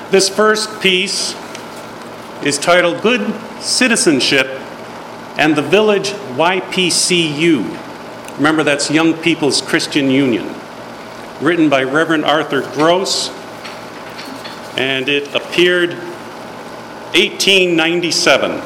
This first piece is titled Good Citizenship and the Village YPCU. Remember, that's Young People's Christian Union. Written by Reverend Arthur Gross, and it appeared 1897.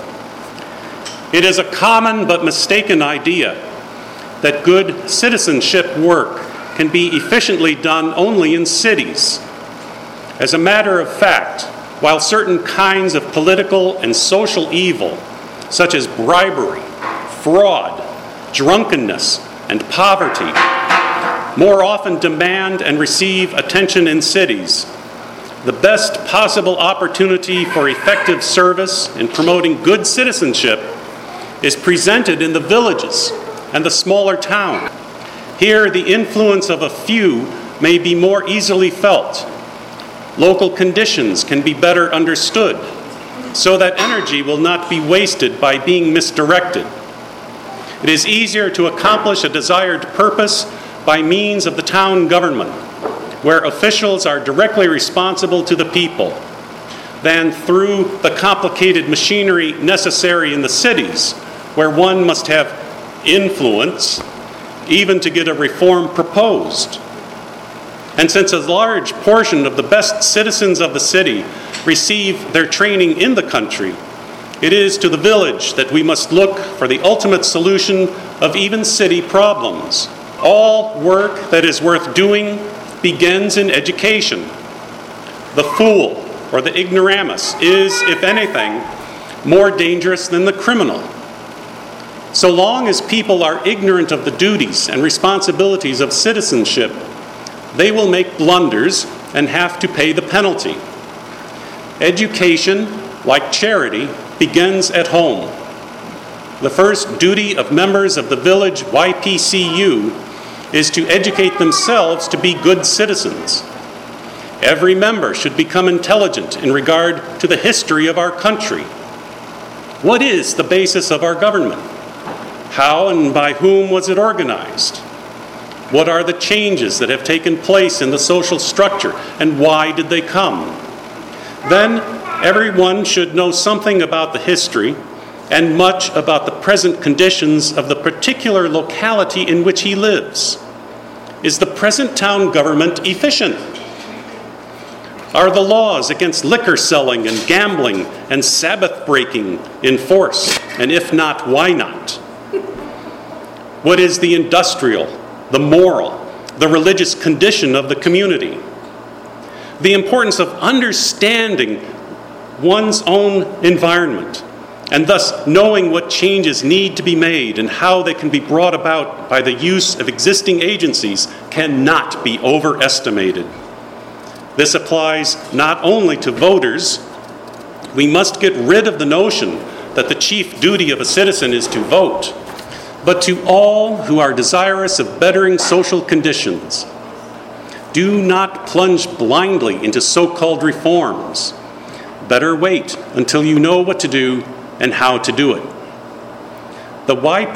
It is a common but mistaken idea that good citizenship work can be efficiently done only in cities. As a matter of fact, while certain kinds of political and social evil, such as bribery, fraud, drunkenness, and poverty, more often demand and receive attention in cities, the best possible opportunity for effective service in promoting good citizenship is presented in the villages and the smaller town. Here, the influence of a few may be more easily felt. Local conditions can be better understood, so that energy will not be wasted by being misdirected. It is easier to accomplish a desired purpose by means of the town government, where officials are directly responsible to the people, than through the complicated machinery necessary in the cities, where one must have influence even to get a reform proposed. And since a large portion of the best citizens of the city receive their training in the country, it is to the village that we must look for the ultimate solution of even city problems. All work that is worth doing begins in education. The fool, or the ignoramus, is, if anything, more dangerous than the criminal. So long as people are ignorant of the duties and responsibilities of citizenship, they will make blunders and have to pay the penalty. Education, like charity, begins at home. The first duty of members of the village YPCU is to educate themselves to be good citizens. Every member should become intelligent in regard to the history of our country. What is the basis of our government? How and by whom was it organized? What are the changes that have taken place in the social structure, and why did they come? Then everyone should know something about the history and much about the present conditions of the particular locality in which he lives. Is the present town government efficient? Are the laws against liquor selling and gambling and Sabbath breaking in force? And if not, why not? What is the industrial, the moral, the religious condition of the community? The importance of understanding one's own environment, and thus knowing what changes need to be made and how they can be brought about by the use of existing agencies, cannot be overestimated. This applies not only to voters. We must get rid of the notion that the chief duty of a citizen is to vote, but to all who are desirous of bettering social conditions. Do not plunge blindly into so-called reforms. Better wait until you know what to do and how to do it. The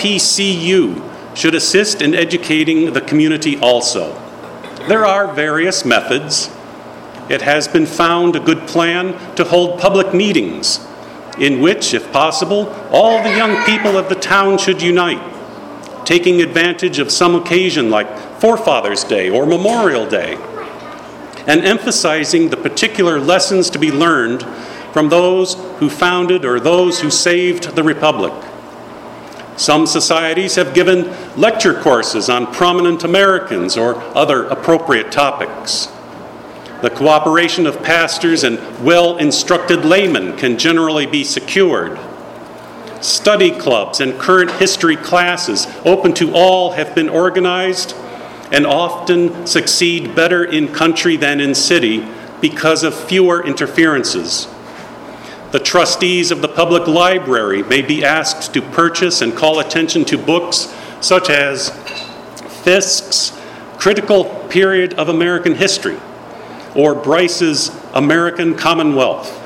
YPCU should assist in educating the community also. There are various methods. It has been found a good plan to hold public meetings in which, if possible, all the young people of the town should unite, taking advantage of some occasion like Forefathers' Day or Memorial Day, and emphasizing the particular lessons to be learned from those who founded or those who saved the Republic. Some societies have given lecture courses on prominent Americans or other appropriate topics. The cooperation of pastors and well-instructed laymen can generally be secured. Study clubs and current history classes open to all have been organized and often succeed better in country than in city because of fewer interferences. The trustees of the public library may be asked to purchase and call attention to books such as Fisk's Critical Period of American History or Bryce's American Commonwealth.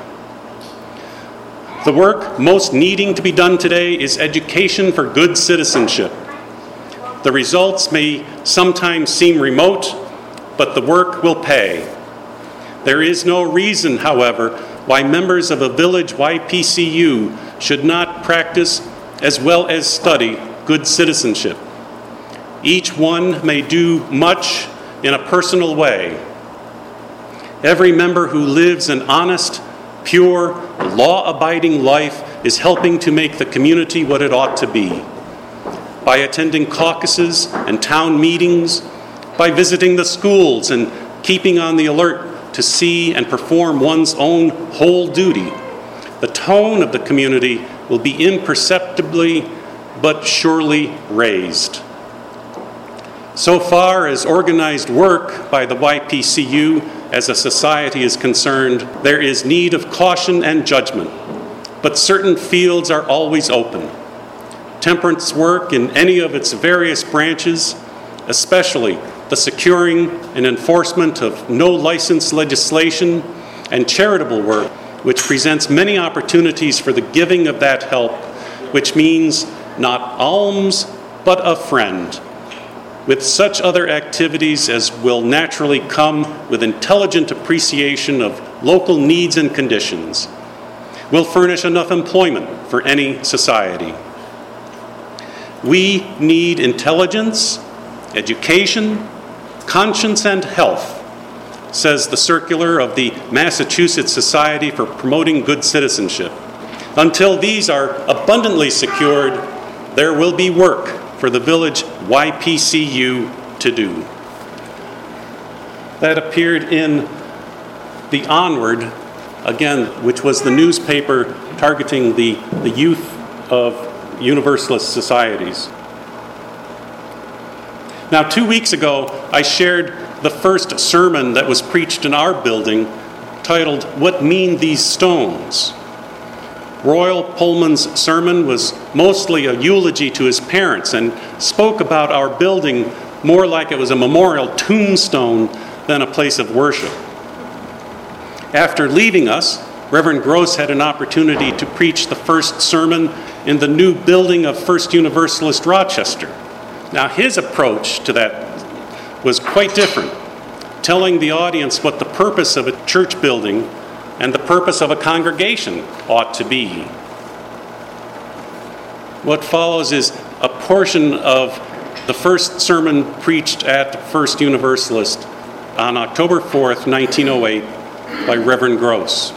The work most needing to be done today is education for good citizenship. The results may sometimes seem remote, but the work will pay. There is no reason, however, why members of a village YPCU should not practice as well as study good citizenship. Each one may do much in a personal way. Every member who lives an honest, pure, law-abiding life is helping to make the community what it ought to be. By attending caucuses and town meetings, by visiting the schools and keeping on the alert to see and perform one's own whole duty, the tone of the community will be imperceptibly but surely raised. So far as organized work by the YPCU as a society is concerned, there is need of caution and judgment, but certain fields are always open. Temperance work in any of its various branches, especially the securing and enforcement of no-license legislation, and charitable work, which presents many opportunities for the giving of that help, which means not alms, but a friend, with such other activities as will naturally come with intelligent appreciation of local needs and conditions, will furnish enough employment for any society. We need intelligence, education, conscience, and health, says the circular of the Massachusetts Society for Promoting Good Citizenship. Until these are abundantly secured, there will be work for the village YPCU to do. That appeared in the Onward, again, which was the newspaper targeting the youth of Universalist societies. Now, 2 weeks ago, I shared the first sermon that was preached in our building, titled, "What Mean These Stones?" Royal Pullman's sermon was mostly a eulogy to his parents and spoke about our building more like it was a memorial tombstone than a place of worship. After leaving us, Reverend Gross had an opportunity to preach the first sermon in the new building of First Universalist Rochester. Now, his approach to that was quite different, telling the audience what the purpose of a church building and the purpose of a congregation ought to be. What follows is a portion of the first sermon preached at First Universalist on October 4th, 1908, by Reverend Gross.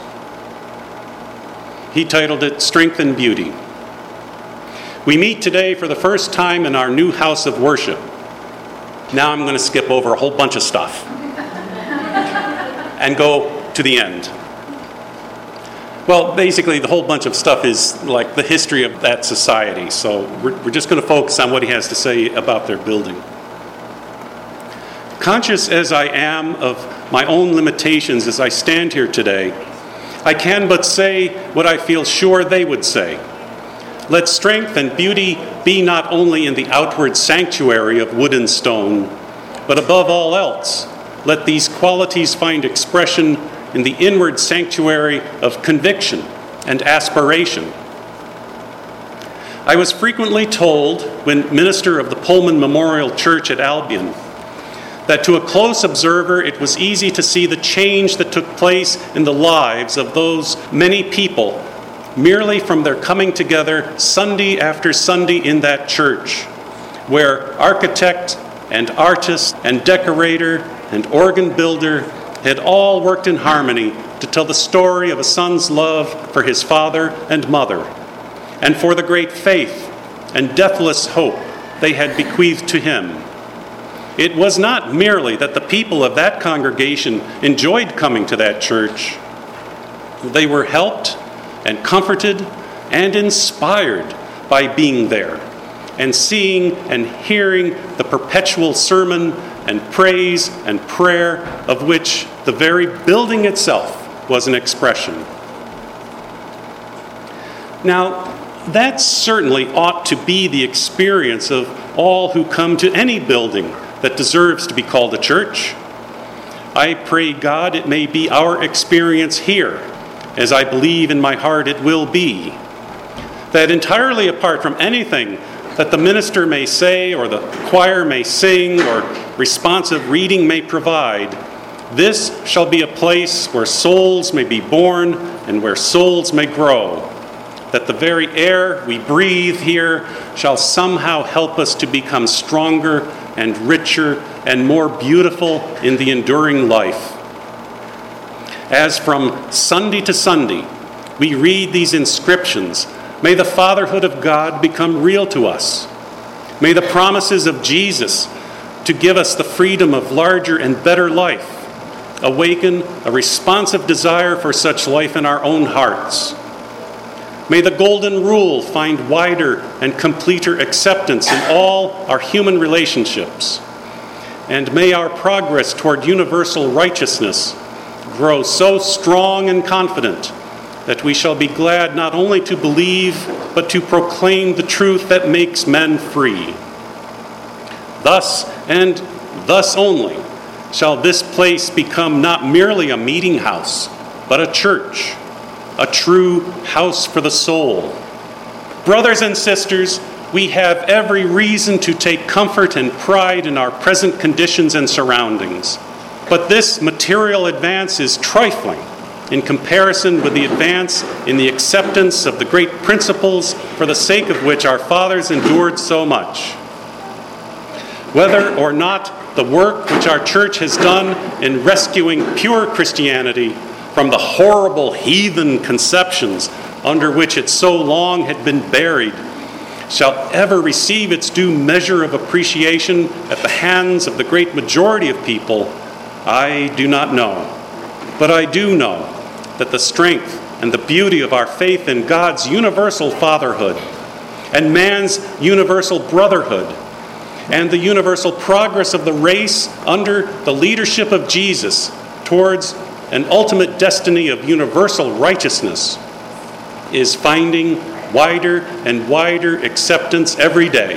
He titled it, "Strength and Beauty." We meet today for the first time in our new house of worship. Now I'm going to skip over a whole bunch of stuff and go to the end. Well, basically, the whole bunch of stuff is like the history of that society, so we're just going to focus on what he has to say about their building. Conscious as I am of my own limitations as I stand here today, I can but say what I feel sure they would say. Let strength and beauty be not only in the outward sanctuary of wood and stone, but above all else, let these qualities find expression in the inward sanctuary of conviction and aspiration. I was frequently told, when minister of the Pullman Memorial Church at Albion, that to a close observer it was easy to see the change that took place in the lives of those many people merely from their coming together Sunday after Sunday in that church, where architect and artist and decorator and organ builder had all worked in harmony to tell the story of a son's love for his father and mother, and for the great faith and deathless hope they had bequeathed to him. It was not merely that the people of that congregation enjoyed coming to that church. They were helped and comforted and inspired by being there and seeing and hearing the perpetual sermon and praise and prayer of which the very building itself was an expression. Now, that certainly ought to be the experience of all who come to any building that deserves to be called a church. I pray God it may be our experience here, as I believe in my heart it will be, that entirely apart from anything that the minister may say or the choir may sing or responsive reading may provide, This shall be a place where souls may be born and where souls may grow, that the very air we breathe here shall somehow help us to become stronger and richer and more beautiful in the enduring life. As from Sunday to Sunday, we read these inscriptions, may the fatherhood of God become real to us. May the promises of Jesus to give us the freedom of larger and better life awaken a responsive desire for such life in our own hearts. May the golden rule find wider and completer acceptance in all our human relationships. And may our progress toward universal righteousness grow so strong and confident that we shall be glad not only to believe, but to proclaim the truth that makes men free. Thus, and thus only, shall this place become not merely a meeting house, but a church, a true house for the soul. Brothers and sisters, we have every reason to take comfort and pride in our present conditions and surroundings. But this material advance is trifling in comparison with the advance in the acceptance of the great principles for the sake of which our fathers endured so much. Whether or not the work which our church has done in rescuing pure Christianity from the horrible heathen conceptions under which it so long had been buried shall ever receive its due measure of appreciation at the hands of the great majority of people, I do not know. But I do know that the strength and the beauty of our faith in God's universal fatherhood and man's universal brotherhood and the universal progress of the race under the leadership of Jesus towards an ultimate destiny of universal righteousness is finding wider and wider acceptance every day.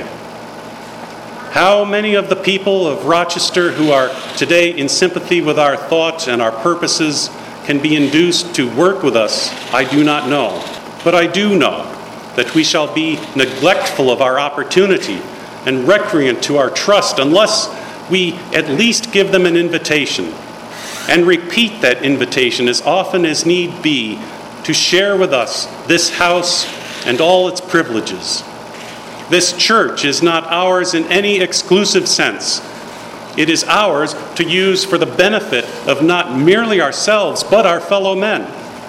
How many of the people of Rochester who are today in sympathy with our thoughts and our purposes can be induced to work with us, I do not know. But I do know that we shall be neglectful of our opportunity and recreant to our trust unless we at least give them an invitation and repeat that invitation as often as need be to share with us this house and all its privileges. This church is not ours in any exclusive sense. It is ours to use for the benefit of not merely ourselves, but our fellow men.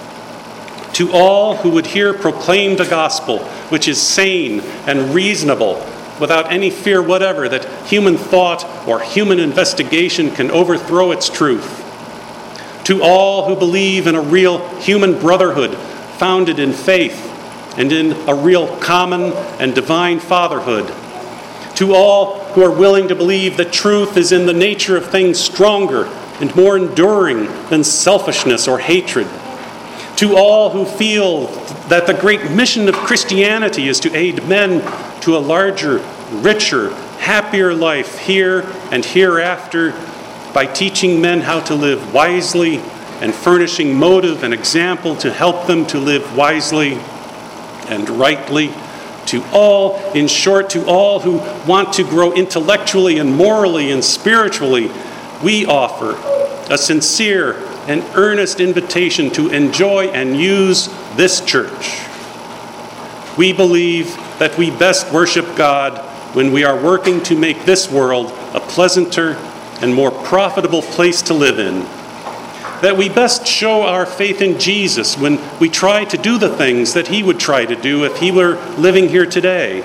To all who would hear proclaimed a gospel which is sane and reasonable, without any fear whatever that human thought or human investigation can overthrow its truth. To all who believe in a real human brotherhood founded in faith and in a real common and divine fatherhood. To all who are willing to believe that truth is in the nature of things stronger and more enduring than selfishness or hatred. To all who feel that the great mission of Christianity is to aid men to a larger, richer, happier life here and hereafter by teaching men how to live wisely and furnishing motive and example to help them to live wisely and rightly. To all, in short, to all who want to grow intellectually and morally and spiritually, we offer a sincere and earnest invitation to enjoy and use this church. We believe that we best worship God when we are working to make this world a pleasanter and more profitable place to live in. That we best show our faith in Jesus when we try to do the things that he would try to do if he were living here today.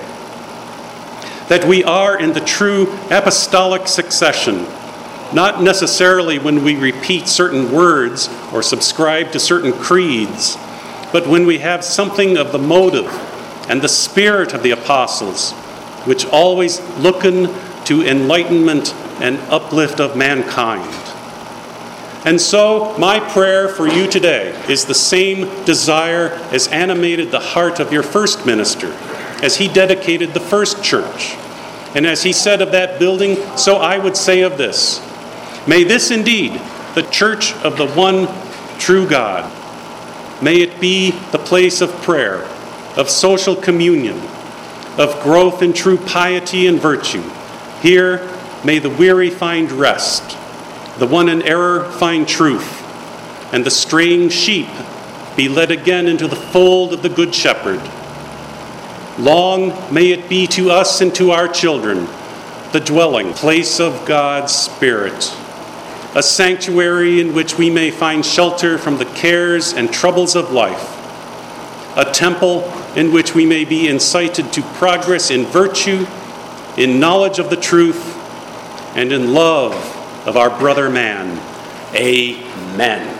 That we are in the true apostolic succession, not necessarily when we repeat certain words or subscribe to certain creeds, but when we have something of the motive and the spirit of the apostles, which always looken to enlightenment and uplift of mankind. And so, my prayer for you today is the same desire as animated the heart of your first minister, as he dedicated the first church. And as he said of that building, so I would say of this. May this indeed, the church of the one true God, may it be the place of prayer, of social communion, of growth in true piety and virtue. Here, may the weary find rest, The one in error find truth, and the straying sheep be led again into the fold of the Good Shepherd. Long may it be to us and to our children the dwelling place of God's Spirit, a sanctuary in which we may find shelter from the cares and troubles of life, a temple in which we may be incited to progress in virtue, in knowledge of the truth, and in love of our brother man. Amen.